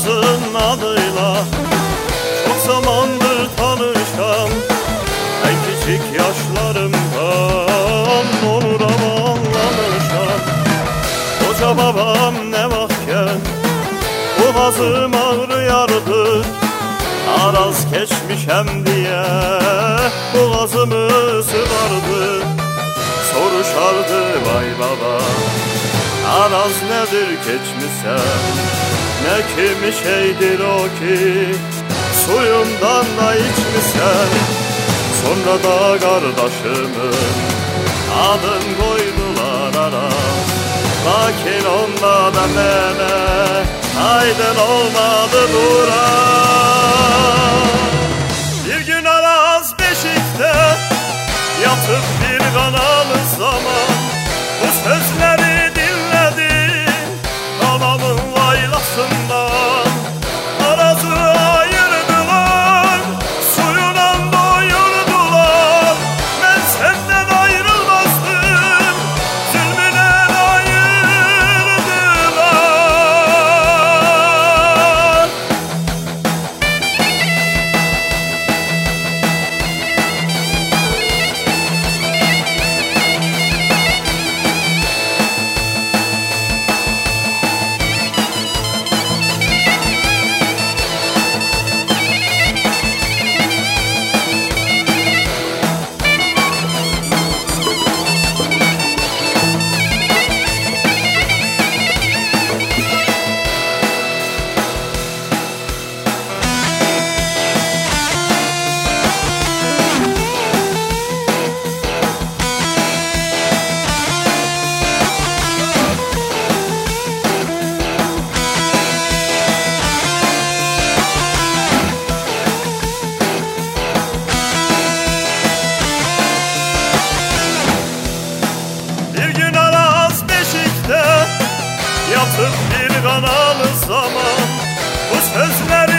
Araz'ın adıyla çok zamandır tanışam. En küçük yaşlarımdan Onuram anlamışam. Koca babam ne vakken boğazım ağrıyardı. Araz geçmişem diye boğazımı sıvardı. Soruşardı vay baba, Araz nedir geçmişsen, ne kimi şeydir o ki suyundan da içmişsen. Sonra da kardeşimin adın koydular Araz. Lakin onda da mene aydın olmadı duran. Bir gün Araz beşikte yatıp bir kanalı zaman bu sözleri dinledi anamın laylasından. Araz'ı ayırdılar, suyundan doyurdular. Ben senden ayrılmazdım, zulmünden ayırdılar. Yatıp bir kanalı zaman bu sözler